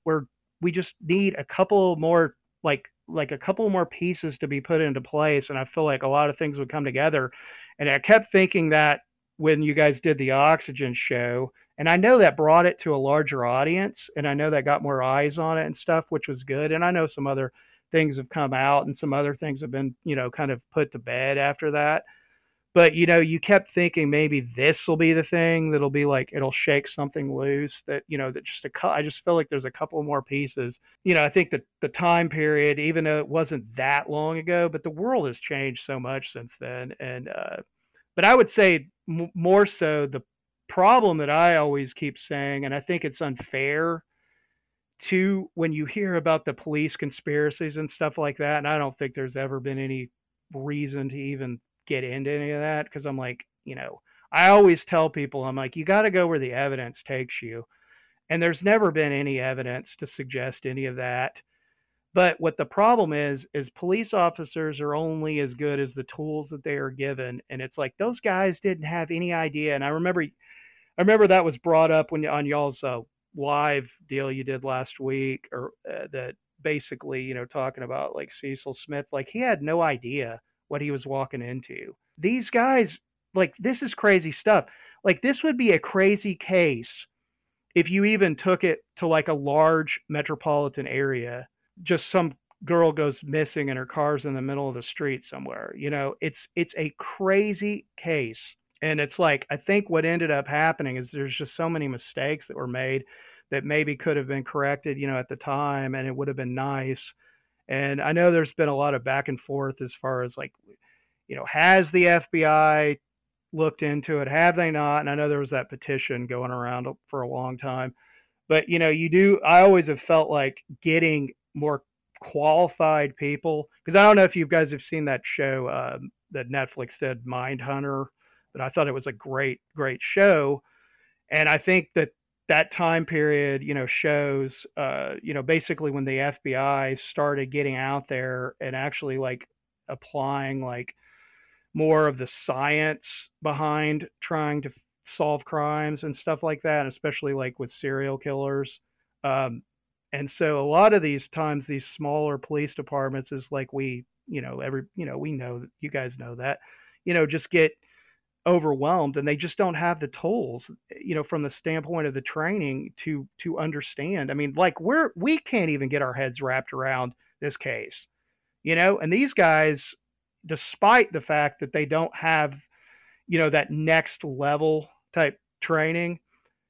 just need a couple more, like a couple more pieces to be put into place. And I feel like a lot of things would come together. And I kept thinking that when you guys did the Oxygen show, and I know that brought it to a larger audience, and I know that got more eyes on it and stuff, which was good. And I know some other things have come out and some other things have been, kind of put to bed after that. But, you kept thinking maybe this will be the thing that'll be like, it'll shake something loose that, I just feel like there's a couple more pieces. I think that the time period, even though it wasn't that long ago, but the world has changed so much since then. And, but I would say more so the problem that I always keep saying, and I think it's unfair to when you hear about the police conspiracies and stuff like that. And I don't think there's ever been any reason to even get into any of that, because I'm like, I always tell people, I'm like, you got to go where the evidence takes you. And there's never been any evidence to suggest any of that. But what the problem is police officers are only as good as the tools that they are given. And it's like, those guys didn't have any idea. And I remember that was brought up when on y'all's live deal you did last week, or that basically, talking about like Cecil Smith, like he had no idea what he was walking into. These guys, like, this is crazy stuff. Like, this would be a crazy case if you even took it to like a large metropolitan area. Just some girl goes missing and her car's in the middle of the street somewhere. It's a crazy case. And it's like, I think what ended up happening is there's just so many mistakes that were made that maybe could have been corrected, at the time, and it would have been nice. And I know there's been a lot of back and forth as far as like, has the FBI looked into it? Have they not? And I know there was that petition going around for a long time. But, I always have felt like getting more qualified people, because I don't know if you guys have seen that show that Netflix did, Mindhunter, but I thought it was a great, great show. And I think that time period, shows, basically when the FBI started getting out there and actually like applying like more of the science behind trying to solve crimes and stuff like that, especially like with serial killers. And so a lot of these times, these smaller police departments is like we know, you guys know that, just get overwhelmed, and they just don't have the tools, from the standpoint of the training to understand. I mean, like we can't even get our heads wrapped around this case, and these guys, despite the fact that they don't have, that next level type training,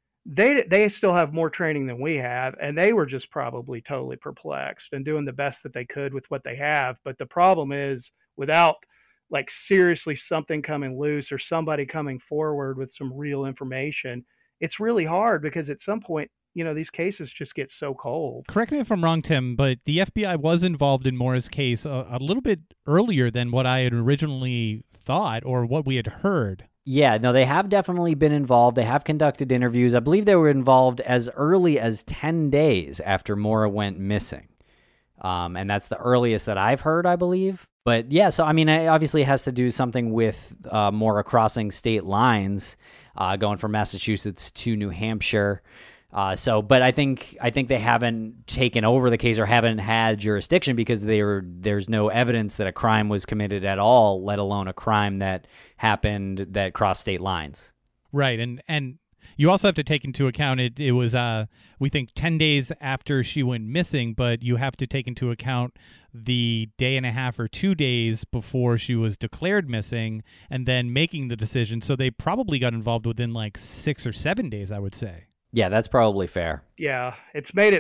they still have more training than we have, and they were just probably totally perplexed and doing the best that they could with what they have. But the problem is, without like seriously something coming loose or somebody coming forward with some real information, it's really hard, because at some point these cases just get so cold. Correct me if I'm wrong, Tim, but the FBI was involved in Maura's case a little bit earlier than what I had originally thought or what we had heard. Yeah, no, they have definitely been involved. They have conducted interviews. I believe they were involved as early as 10 days after Maura went missing. And that's the earliest that I've heard, I believe. But yeah, so I mean, it obviously has to do something with Maura crossing state lines, going from Massachusetts to New Hampshire. But I think they haven't taken over the case or haven't had jurisdiction because there's no evidence that a crime was committed at all, let alone a crime that happened that crossed state lines. Right, and you also have to take into account it was we think 10 days after she went missing, but you have to take into account the day and a half or 2 days before she was declared missing and then making the decision. So they probably got involved within like 6 or 7 days, I would say. Yeah, that's probably fair. Yeah, it's made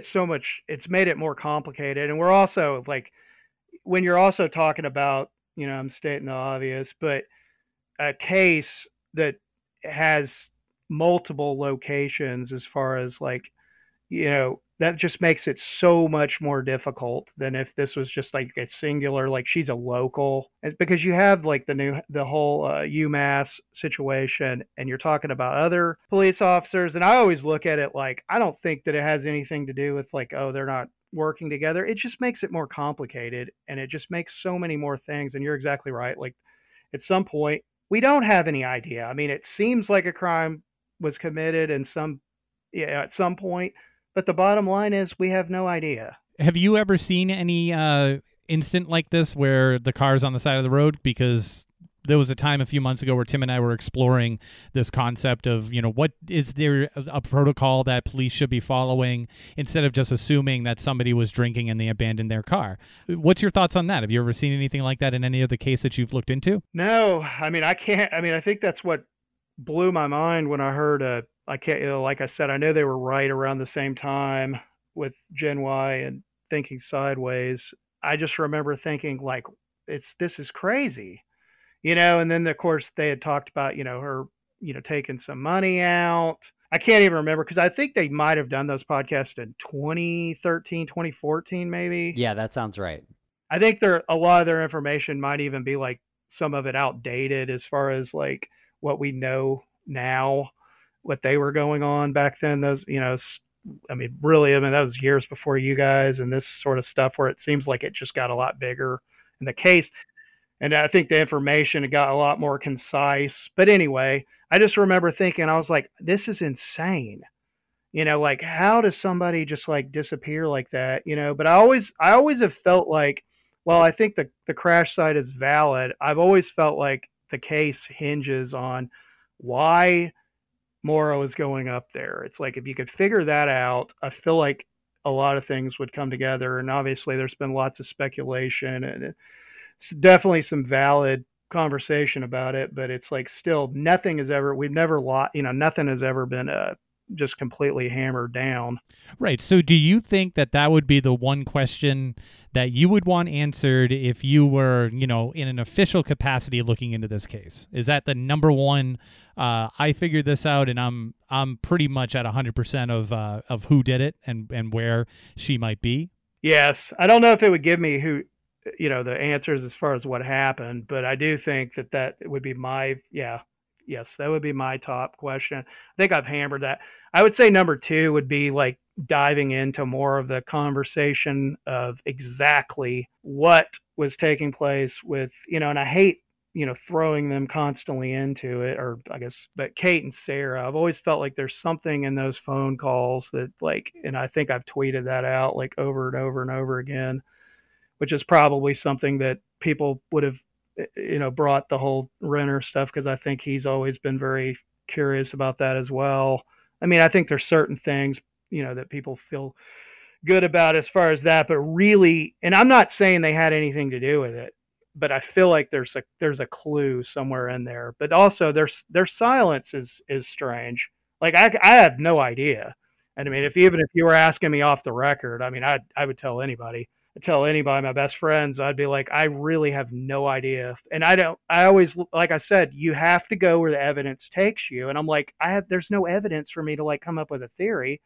it more complicated. And we're also like, when you're also talking about, I'm stating the obvious, but a case that has multiple locations as far as like, that just makes it so much more difficult than if this was just like a singular, like she's a local. It's because you have like the whole UMass situation, and you're talking about other police officers. And I always look at it like, I don't think that it has anything to do with like, oh, they're not working together. It just makes it more complicated, and it just makes so many more things. And you're exactly right. Like at some point, we don't have any idea. I mean, it seems like a crime was committed at some point. But the bottom line is we have no idea. Have you ever seen any incident like this where the car's on the side of the road? Because there was a time a few months ago where Tim and I were exploring this concept of, what is there a protocol that police should be following instead of just assuming that somebody was drinking and they abandoned their car. What's your thoughts on that? Have you ever seen anything like that in any of the cases that you've looked into? No, I mean, I think that's what blew my mind when I heard like I said, I know they were right around the same time with Gen Y and Thinking Sideways. I just remember thinking like, this is crazy, and then of course they had talked about, her, taking some money out. I can't even remember because I think they might have done those podcasts in 2013, 2014, maybe. Yeah, that sounds right. I think a lot of their information might even be like some of it outdated as far as like what we know now. What they were going on back then, those, really, that was years before you guys and this sort of stuff where it seems like it just got a lot bigger in the case. And I think the information got a lot more concise. But anyway, I just remember thinking, I was like, this is insane. Like how does somebody just like disappear like that? But I always have felt like, well, I think the crash site is valid. I've always felt like the case hinges on why Maura was going up there. It's like if you could figure that out, I feel like a lot of things would come together. And obviously there's been lots of speculation and it's definitely some valid conversation about it, but it's like still nothing has ever been just completely hammered down. Right. So do you think that would be the one question that you would want answered if you were, in an official capacity looking into this case? Is that the number one, I figured this out and I'm pretty much at 100% of who did it and where she might be? Yes. I don't know if it would give me who, the answers as far as what happened, but I do think that would be yes, that would be my top question. I think I've hammered that. I would say number two would be like diving into more of the conversation of exactly what was taking place with, and I hate, throwing them constantly into it, or I guess, but Kate and Sarah, I've always felt like there's something in those phone calls that like, and I think I've tweeted that out like over and over and over again, which is probably something that people would have, brought the whole Renner stuff, because I think he's always been very curious about that as well. I mean, I think there's certain things, that people feel good about as far as that, but really, and I'm not saying they had anything to do with it, but I feel like there's a clue somewhere in there. But also their silence is strange. Like I have no idea. And I mean, even if you were asking me off the record, I mean, I would tell anybody, my best friends, I'd be like, I really have no idea. And I always, like I said, you have to go where the evidence takes you. And I'm like, there's no evidence for me to like come up with a theory.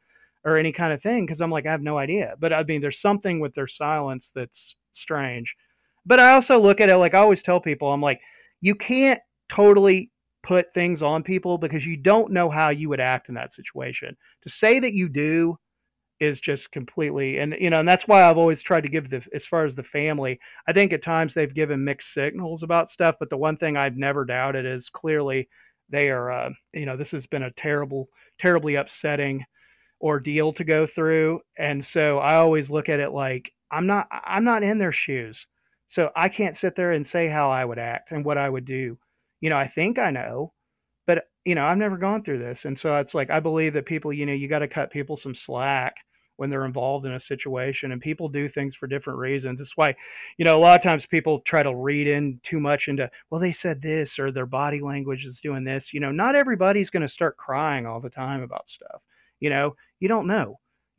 or any kind of thing, because I'm like, I have no idea. But I mean, there's something with their silence that's strange. But I also look at it like I always tell people, I'm like, you can't totally put things on people because you don't know how you would act in that situation. To say that you do is just completely, and and that's why I've always tried to give as far as the family, I think at times they've given mixed signals about stuff, but the one thing I've never doubted is clearly they are, this has been a terribly upsetting ordeal to go through. And so I always look at it like I'm not in their shoes. So I can't sit there and say how I would act and what I would do. I think I know, but I've never gone through this. And so it's like, I believe that people, you got to cut people some slack when they're involved in a situation, and people do things for different reasons. It's why, a lot of times people try to read in too much into, well, they said this or their body language is doing this. Not everybody's going to start crying all the time about stuff. You don't know,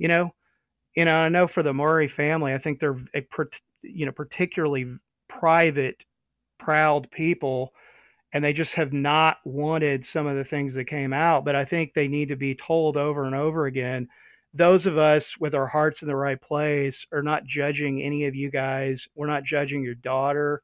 I know for the Murray family, I think they're particularly private, proud people, and they just have not wanted some of the things that came out. But I think they need to be told over and over again. Those of us with our hearts in the right place are not judging any of you guys. We're not judging your daughter.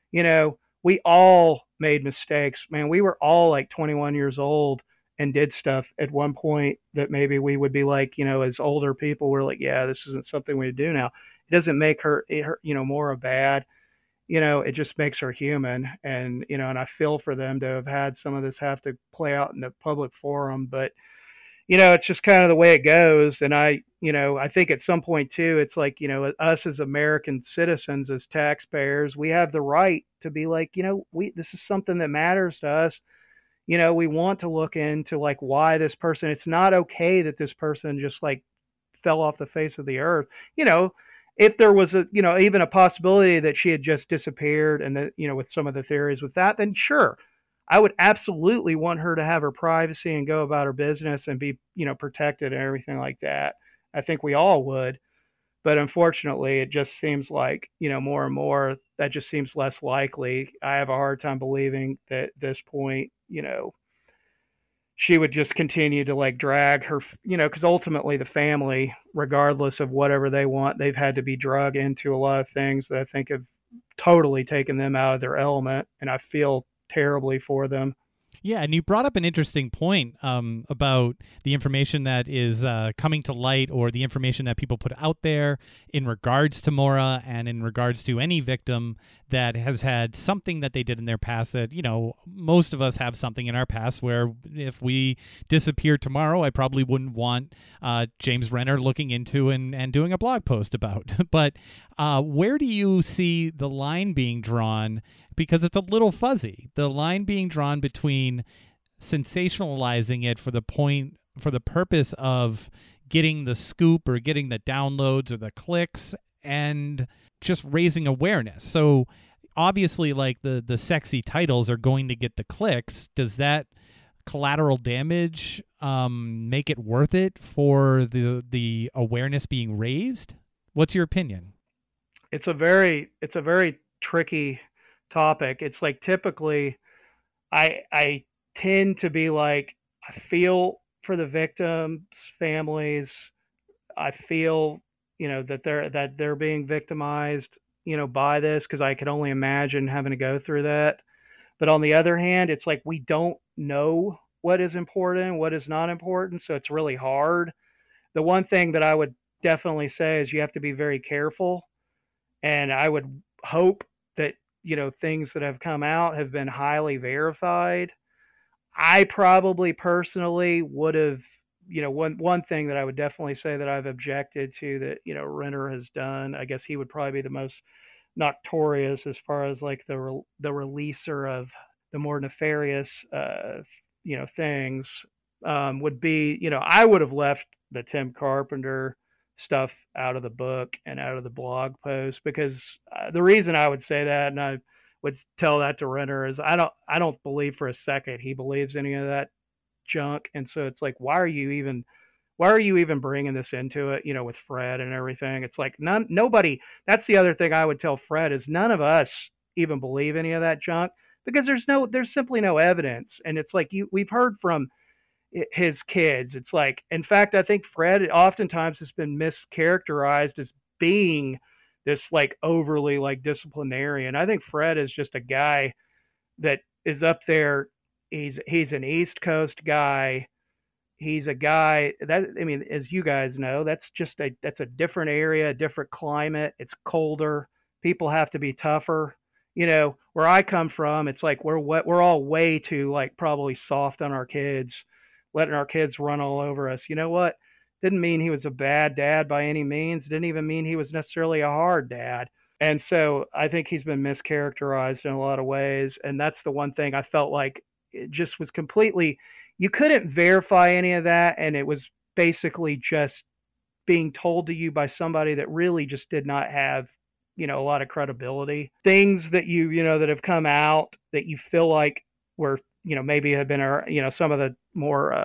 We all made mistakes, man. We were all like 21 years old and did stuff at one point that maybe we would be like, as older people, we're like, yeah, this isn't something we do now. It doesn't make her more of bad. It just makes her human. And, and I feel for them to have had some of this have to play out in the public forum, but it's just kind of the way it goes. And I think at some point too, it's like, us as American citizens, as taxpayers, we have the right to be like, this is something that matters to us. We want to look into like why this person, it's not okay that this person just like fell off the face of the earth. If there was even a possibility that she had just disappeared and that, with some of the theories with that, then sure, I would absolutely want her to have her privacy and go about her business and be, protected and everything like that. I think we all would. But unfortunately, it just seems like, more and more, that just seems less likely. I have a hard time believing that at this point, she would just continue to like drag her, because ultimately the family, regardless of whatever they want, they've had to be drug into a lot of things that I think have totally taken them out of their element. And I feel terribly for them. Yeah, and you brought up an interesting point about the information that is coming to light, or the information that people put out there in regards to Maura and in regards to any victim that has had something that they did in their past that, most of us have something in our past where if we disappeared tomorrow, I probably wouldn't want James Renner looking into and doing a blog post about. But where do you see the line being drawn? Because it's a little fuzzy. The line being drawn between sensationalizing it for the purpose of getting the scoop or getting the downloads or the clicks and just raising awareness. So obviously, like the sexy titles are going to get the clicks. Does that collateral damage make it worth it for the awareness being raised? What's your opinion? It's a very tricky topic. It's like typically I tend to be like, I feel for the victims' families. I feel, that they're being victimized, by this, because I could only imagine having to go through that. But on the other hand, it's like we don't know what is important, what is not important, so it's really hard. The one thing that I would definitely say is you have to be very careful, and I would hope that things that have come out have been highly verified. I probably personally would have, one thing that I would definitely say that I've objected to that, Renner has done, I guess he would probably be the most notorious as far as like the releaser of the more nefarious, things, would be, I would have left the Tim Carpenter stuff out of the book and out of the blog post, because the reason I would say that, and I would tell that to Renner, is I don't believe for a second he believes any of that junk. And so it's like, why are you even bringing this into it, with Fred and everything? It's like nobody, that's the other thing I would tell Fred, is none of us even believe any of that junk, because there's simply no evidence. And it's like we've heard from, his kids. It's like, in fact, I think Fred oftentimes has been mischaracterized as being this like overly like disciplinarian. I think Fred is just a guy that is up there. He's an East Coast guy. He's a guy that, I mean, as you guys know, that's a different area, a different climate. It's colder. People have to be tougher. You know, where I come from, it's like we're all way too like probably soft on our kids, letting our kids run all over us. You know what? Didn't mean he was a bad dad by any means. Didn't even mean he was necessarily a hard dad. And so I think he's been mischaracterized in a lot of ways. And that's the one thing I felt like it just was completely, you couldn't verify any of that. And it was basically just being told to you by somebody that really just did not have, you know, a lot of credibility. Things that that have come out that you feel like were, maybe have been, some of the more,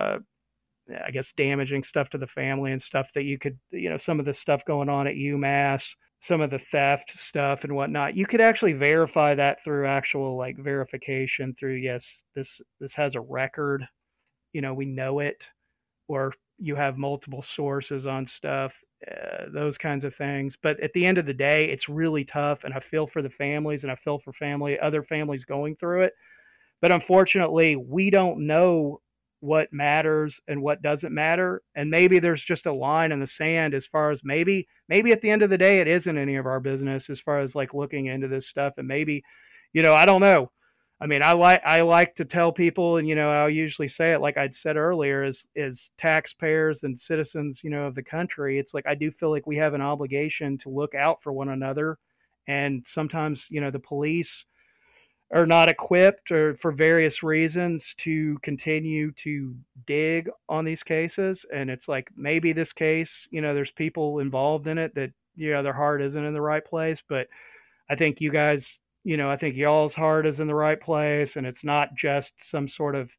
I guess, damaging stuff to the family and stuff that you could, some of the stuff going on at UMass, some of the theft stuff and whatnot. You could actually verify that through actual like verification through, yes, this has a record, we know it, or you have multiple sources on stuff, those kinds of things. But at the end of the day, it's really tough. And I feel for the families, and I feel for other families going through it. But unfortunately, we don't know what matters and what doesn't matter. And maybe there's just a line in the sand as far as maybe at the end of the day, it isn't any of our business as far as like looking into this stuff. And maybe, I don't know. I mean, I like to tell people, and, I'll usually say it like I'd said earlier, as taxpayers and citizens, of the country, it's like, I do feel like we have an obligation to look out for one another. And sometimes, the police are not equipped, or for various reasons, to continue to dig on these cases. And it's like, maybe this case, there's people involved in it that, their heart isn't in the right place. But I think you guys, I think y'all's heart is in the right place. And it's not just some sort of,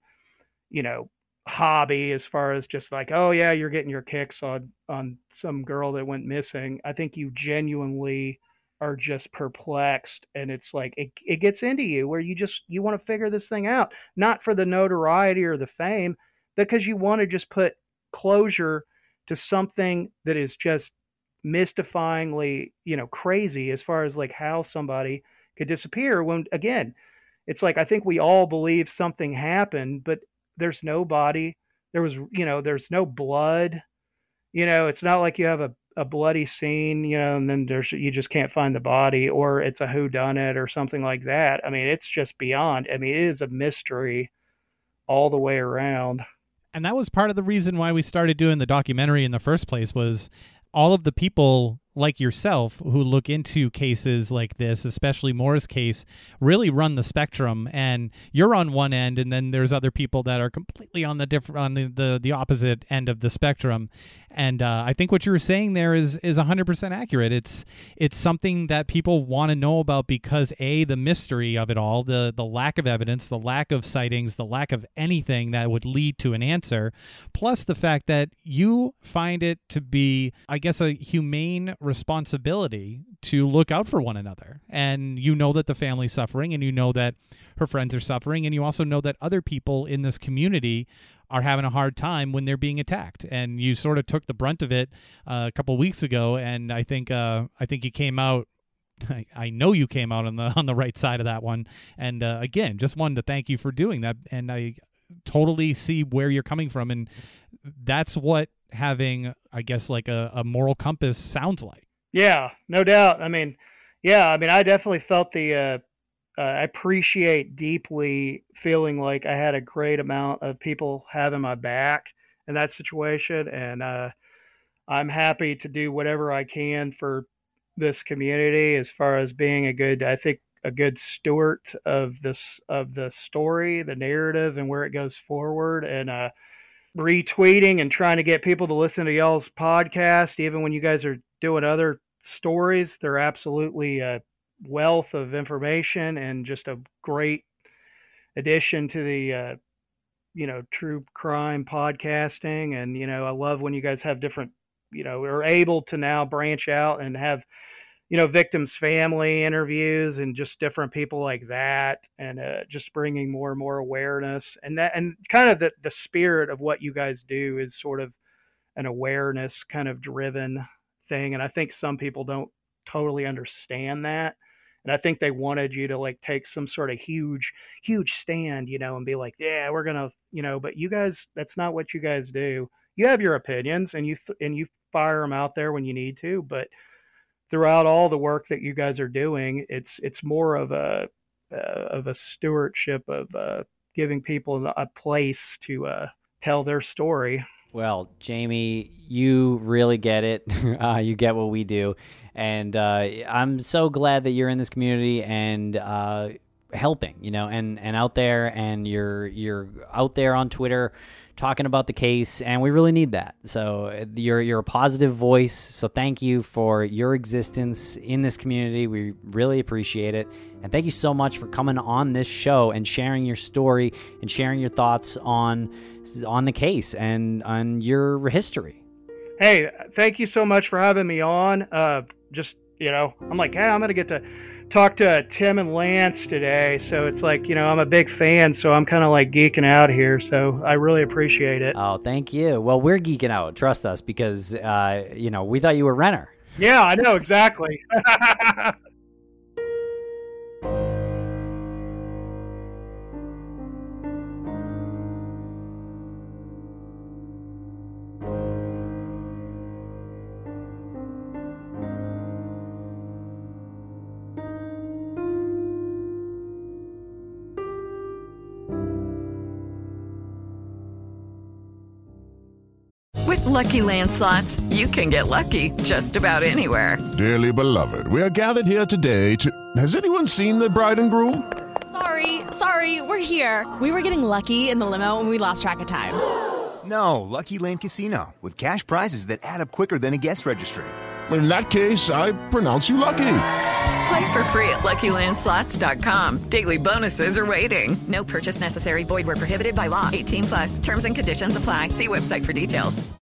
hobby as far as just like, oh yeah, you're getting your kicks on some girl that went missing. I think you genuinely are just perplexed, and it's like it gets into you where you want to figure this thing out, not for the notoriety or the fame, because you want to just put closure to something that is just mystifyingly, crazy as far as like how somebody could disappear, when again, it's like, I think we all believe something happened, but there's no body, there's no blood, it's not like you have a bloody scene, and then you just can't find the body, or it's a whodunit or something like that. I mean, it's just beyond. I mean, it is a mystery all the way around. And that was part of the reason why we started doing the documentary in the first place, was all of the people like yourself who look into cases like this, especially Moore's case, really run the spectrum. And you're on one end, and then there's other people that are completely on the opposite end of the spectrum. And I think what you were saying there is 100% accurate. It's something that people want to know about because the mystery of it all, the lack of evidence, the lack of sightings, the lack of anything that would lead to an answer, plus the fact that you find it to be, I guess, a humane responsibility to look out for one another. And you know that the family's suffering, and you know that her friends are suffering, and you also know that other people in this community are having a hard time when they're being attacked. And you sort of took the brunt of it a couple of weeks ago, and I think you came out. I know you came out on the right side of that one. And again, just wanted to thank you for doing that. And I totally see where you're coming from, and that's what having, I guess, like a moral compass sounds like. Yeah, no doubt. I mean, I definitely felt I appreciate deeply feeling like I had a great amount of people having my back in that situation. And I'm happy to do whatever I can for this community as far as being a good steward of the story, the narrative, and where it goes forward. And retweeting and trying to get people to listen to y'all's podcast, even when you guys are doing other stories. They're absolutely a wealth of information and just a great addition to the true crime podcasting. And I love when you guys have different, are able to now branch out and have victims' family interviews and just different people like that, and just bringing more and more awareness. And kind of the spirit of what you guys do is sort of an awareness kind of driven thing. And I think some people don't totally understand that. And I think they wanted you to like take some sort of huge stand, and be like, yeah, we're going to, but you guys, that's not what you guys do. You have your opinions and you fire them out there when you need to, but throughout all the work that you guys are doing, it's more of a stewardship of giving people a place to tell their story. Well, Jamie, you really get it. You get what we do. And I'm so glad that you're in this community and helping, and out there, and you're out there on Twitter talking about the case, and we really need that. So you're a positive voice. So thank you for your existence in this community. We really appreciate it. And thank you so much for coming on this show and sharing your story and sharing your thoughts on the case and on your history. Hey, thank you so much for having me on. I'm like, hey, I'm going to get to talk to Tim and Lance today. So it's like, I'm a big fan, so I'm kind of like geeking out here. So I really appreciate it. Oh, thank you. Well, we're geeking out. Trust us, because, we thought you were Renner. Yeah, I know. Exactly. With Lucky Land Slots, you can get lucky just about anywhere. Dearly beloved, we are gathered here today to... Has anyone seen the bride and groom? Sorry, we're here. We were getting lucky in the limo and we lost track of time. No, Lucky Land Casino, with cash prizes that add up quicker than a guest registry. In that case, I pronounce you lucky. Play for free at LuckyLandSlots.com. Daily bonuses are waiting. No purchase necessary. Void where prohibited by law. 18+. Terms and conditions apply. See website for details.